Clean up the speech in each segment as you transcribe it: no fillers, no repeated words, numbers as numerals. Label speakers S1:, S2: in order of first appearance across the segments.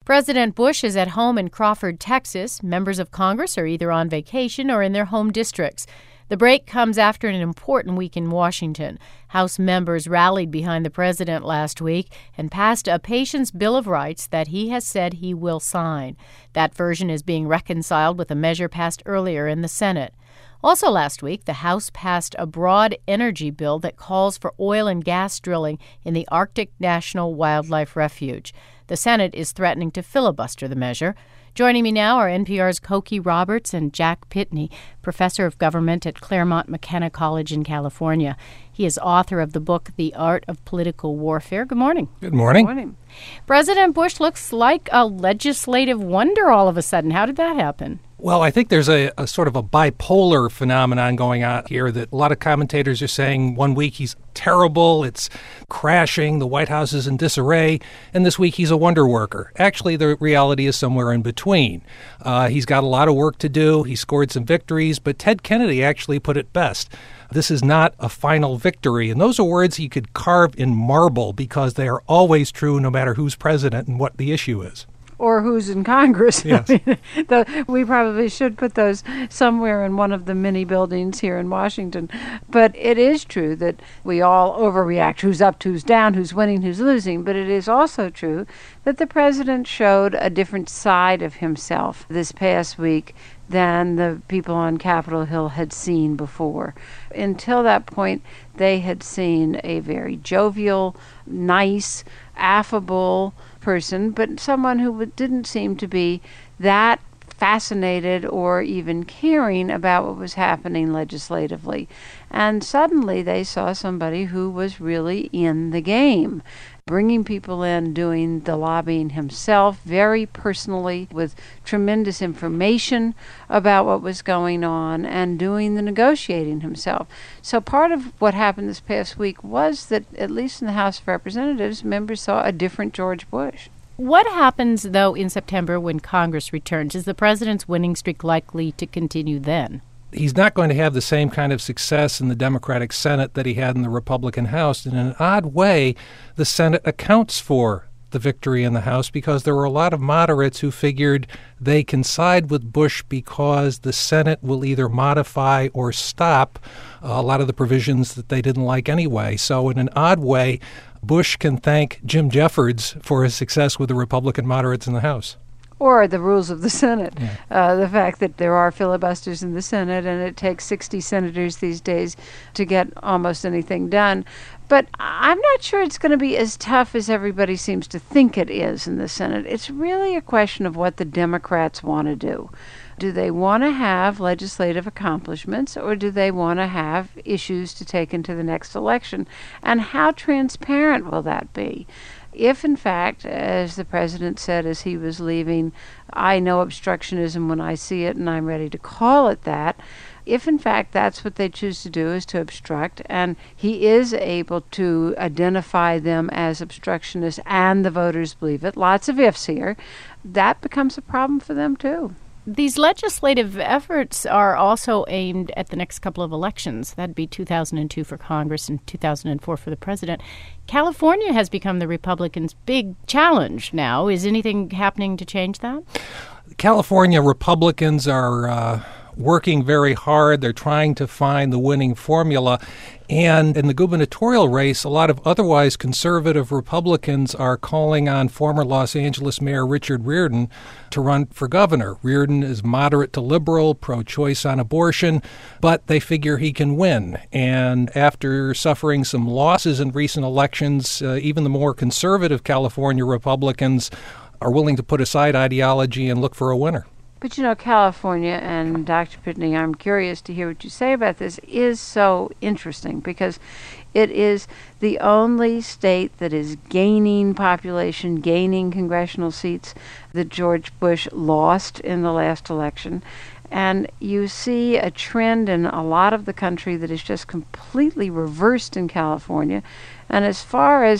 S1: President Bush is at home in Crawford, Texas. Members of Congress are either on vacation or in their home districts. The break comes after an important week in Washington. House members rallied behind the president last week and passed a Patients' Bill of Rights that he has said he will sign. That version is being reconciled with a measure passed earlier in the Senate. Also last week, the House passed a broad energy bill that calls for oil and gas drilling in the Arctic National Wildlife Refuge. The Senate is threatening to filibuster the measure. Joining me now are NPR's Cokie Roberts and Jack Pitney, professor of government at Claremont McKenna College in California. He is author of the book, The Art of Political Warfare. Good morning.
S2: Good morning.
S1: Good morning. President Bush looks like a legislative wonder all of a sudden. How did that happen?
S2: Well, I think there's a sort of a bipolar phenomenon going on here that a lot of commentators are saying 1 week he's terrible, it's crashing, the White House is in disarray, and this week he's a wonder worker. Actually, the reality is somewhere in between. He's got a lot of work to do. He scored some victories, but Ted Kennedy actually put it best. This is not a final victory. And those are words he could carve in marble because they are always true no matter who's president and what the issue is.
S3: Or who's in Congress.
S2: Yes.
S3: We probably should put those somewhere in one of the many buildings here in Washington. But it is true that we all overreact. Who's up, who's down, who's winning, who's losing. But it is also true that the president showed a different side of himself this past week than the people on Capitol Hill had seen before. Until that point, they had seen a very jovial, nice, affable person, but someone who didn't seem to be that fascinated or even caring about what was happening legislatively. And suddenly they saw somebody who was really in the game, bringing people in, doing the lobbying himself very personally with tremendous information about what was going on and doing the negotiating himself. So part of what happened this past week was that, at least in the House of Representatives, members saw a different George Bush.
S1: What happens, though, in September when Congress returns? Is the president's winning streak likely to continue then?
S2: He's not going to have the same kind of success in the Democratic Senate that he had in the Republican House. In an odd way, the Senate accounts for the victory in the House because there were a lot of moderates who figured they can side with Bush because the Senate will either modify or stop a lot of the provisions that they didn't like anyway. So in an odd way, Bush can thank Jim Jeffords for his success with the Republican moderates in the House.
S3: Or the rules of the Senate.
S2: Yeah.
S3: The fact that there are filibusters in the Senate and it takes 60 senators these days to get almost anything done. But I'm not sure it's going to be as tough as everybody seems to think it is in the Senate. It's really a question of what the Democrats want to do. Do they want to have legislative accomplishments, or do they want to have issues to take into the next election? And how transparent will that be? If, in fact, as the president said as he was leaving, I know obstructionism when I see it and I'm ready to call it that, if, in fact, that's what they choose to do is to obstruct, and he is able to identify them as obstructionists and the voters believe it, lots of ifs here, that becomes a problem for them, too.
S1: These legislative efforts are also aimed at the next couple of elections. That'd be 2002 for Congress and 2004 for the president. California has become the Republicans' big challenge now. Is anything happening to change that?
S2: California Republicans are working very hard. They're trying to find the winning formula. And in the gubernatorial race, a lot of otherwise conservative Republicans are calling on former Los Angeles Mayor Richard Riordan to run for governor. Riordan is moderate to liberal, pro-choice on abortion, but they figure he can win. And after suffering some losses in recent elections, even the more conservative California Republicans are willing to put aside ideology and look for a winner.
S3: But, you know, California, and Dr. Pitney, I'm curious to hear what you say about this, is so interesting because it is the only state that is gaining population, gaining congressional seats that George Bush lost in the last election. And you see a trend in a lot of the country that is just completely reversed in California. And as far as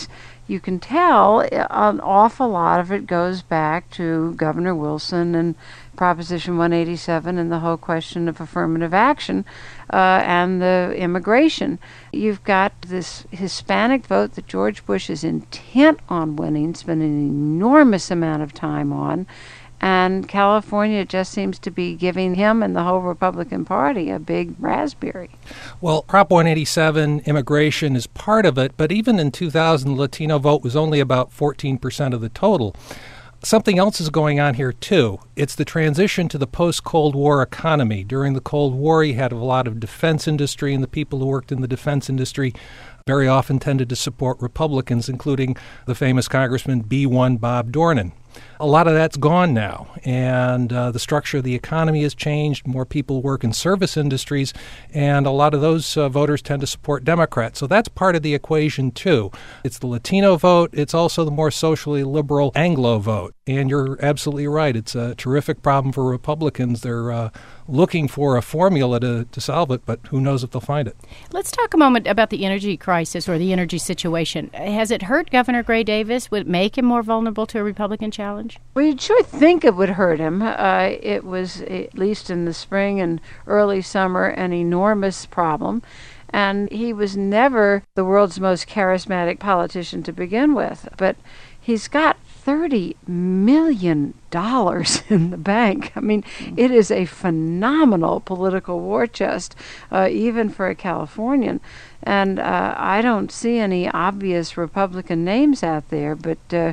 S3: you can tell an awful lot of it goes back to Governor Wilson and Proposition 187 and the whole question of affirmative action and the immigration. You've got this Hispanic vote that George Bush is intent on winning, spending an enormous amount of time on, and California just seems to be giving him and the whole Republican Party a big raspberry.
S2: Well, Prop 187, immigration, is part of it, but even in 2000, the Latino vote was only about 14% of the total. Something else is going on here, too. It's the transition to the post-Cold War economy. During the Cold War, you had a lot of defense industry, and the people who worked in the defense industry very often tended to support Republicans, including the famous Congressman B1 Bob Dornan. A lot of that's gone now, and the structure of the economy has changed. More people work in service industries, and a lot of those voters tend to support Democrats. So that's part of the equation, too. It's the Latino vote. It's also the more socially liberal Anglo vote. And you're absolutely right. It's a terrific problem for Republicans. They're looking for a formula to solve it, but who knows if they'll find it.
S1: Let's talk a moment about the energy crisis or the energy situation. Has it hurt Governor Gray Davis? Would it make him more vulnerable to a Republican challenge?
S3: We sure think it would hurt him. It was, at least in the spring and early summer, an enormous problem. And he was never the world's most charismatic politician to begin with. But he's got $30 million in the bank. I mean, it is a phenomenal political war chest, even for a Californian. And I don't see any obvious Republican names out there, but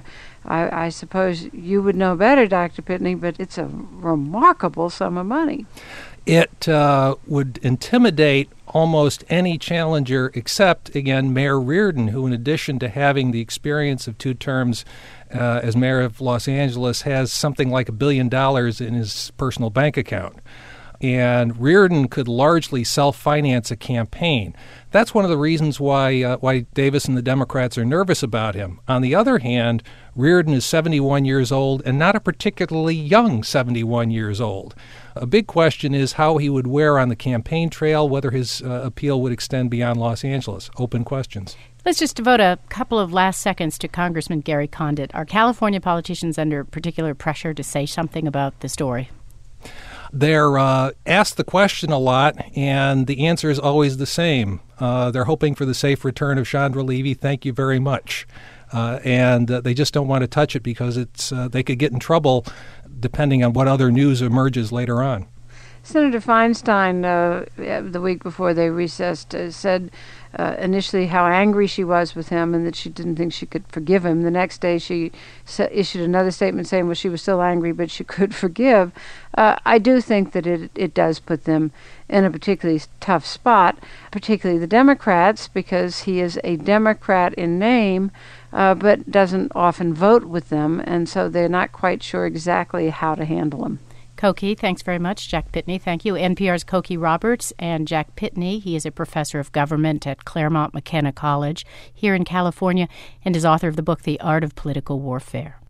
S3: I suppose you would know better, Dr. Pitney, but it's a remarkable sum of money.
S2: It would intimidate almost any challenger except, again, Mayor Reardon, who, in addition to having the experience of 2 terms as mayor of Los Angeles, has something like $1 billion in his personal bank account. And Reardon could largely self-finance a campaign. That's one of the reasons why Davis and the Democrats are nervous about him. On the other hand, Reardon is 71 years old and not a particularly young 71 years old. A big question is how he would wear on the campaign trail, whether his appeal would extend beyond Los Angeles. Open questions.
S1: Let's just devote a couple of last seconds to Congressman Gary Condit. Are California politicians under particular pressure to say something about the story?
S2: They're asked the question a lot, and the answer is always the same. They're hoping for the safe return of Chandra Levy. Thank you very much. And they just don't want to touch it because they could get in trouble depending on what other news emerges later on.
S3: Senator Feinstein, the week before they recessed, said initially how angry she was with him and that she didn't think she could forgive him. The next day she issued another statement saying, well, she was still angry, but she could forgive. I do think that it does put them in a particularly tough spot, particularly the Democrats, because he is a Democrat in name, but doesn't often vote with them, and so they're not quite sure exactly how to handle him.
S1: Koki, thanks very much. Jack Pitney, thank you. NPR's Koki Roberts and Jack Pitney. He is a professor of government at Claremont McKenna College here in California and is author of the book, The Art of Political Warfare.